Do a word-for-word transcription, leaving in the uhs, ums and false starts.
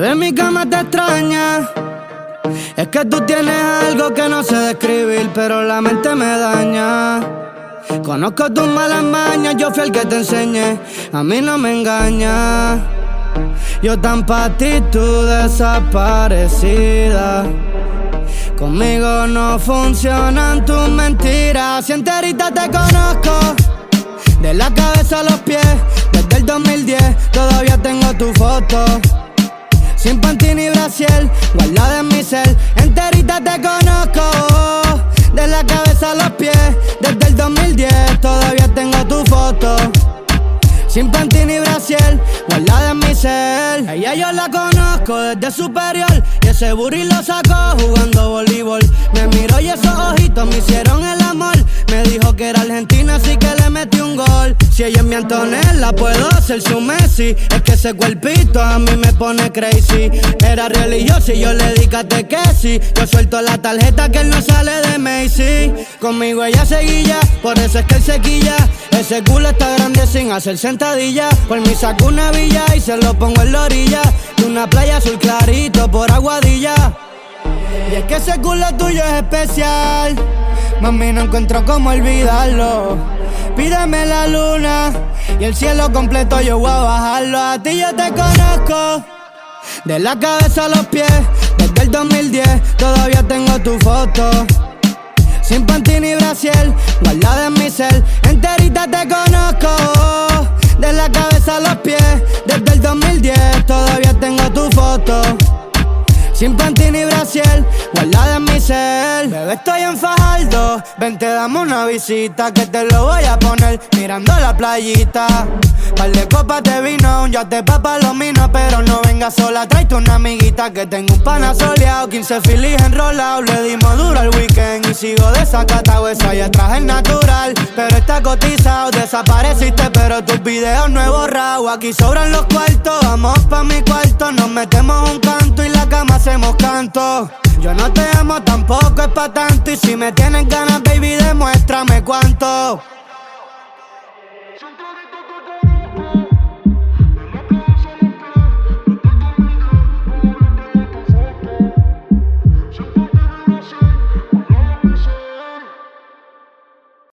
Bebé, mi cama te extraña. Es que tú tienes algo que no sé describir, pero la mente me daña. Conozco tus malas mañas, yo fui el que te enseñé. A mí no me engaña. Yo tan pa' ti, tú desaparecida. Conmigo no funcionan tus mentiras. Si enterita te conozco, de la cabeza a los pies. Desde el dos mil diez todavía tengo tu foto, sin panty ni brasier, guardada en mi cel. Enterita te conozco, de la cabeza a los pies. Desde el dos mil diez todavía tengo tu foto, sin panty ni brasier, guardada en mi cel. Ella yo la conozco desde superior, y ese burri lo sacó jugando voleibol. Me miró y esos ojitos me hicieron el amor. Me dijo que era argentina, así que le metí un gol. Si ella es mi Antonella, puedo ser su Messi. Es que ese cuerpito a mí me pone crazy. Era religioso y yo le di catequesis. Yo suelto la tarjeta que él no sale de Macy. Conmigo ella seguilla, por eso es que él se quilla. Ese culo está grande sin hacer sentadilla. Por mí saco una villa y se lo pongo en la orilla de una playa azul clarito por Aguadilla. Y es que ese culo tuyo es especial, mami, no encuentro cómo olvidarlo. Pídeme la luna y el cielo completo, yo voy a bajarlo. A ti yo te conozco, de la cabeza a los pies. Desde el dos mil diez todavía tengo tu foto, sin panty ni brasier, guardada en mi cel. Enterita te conozco, de la cabeza a los pies. Desde el dos mil diez todavía tengo tu foto, sin panty ni brasier, guardada en mi cel. Bebé, estoy en Fajardo, ven te damos una visita, que te lo voy a poner mirando la playita. Par de copas de vino, un yate pa' palomino. Pero no vengas sola, tráete una amiguita, que tengo un pana soleado, quince filis enrolado. Le dimos duro al weekend y sigo desacatado. Eso allá atrás es natural, pero está cotizado. Desapareciste, pero tus videos no he borrado. Aquí sobran los cuartos, vamos pa' mi cuarto. Nos metemos un canto y la cama hacemos canto. Yo no te amo, tampoco es pa' tanto. Y si me tienes ganas, baby, demuéstrame cuánto.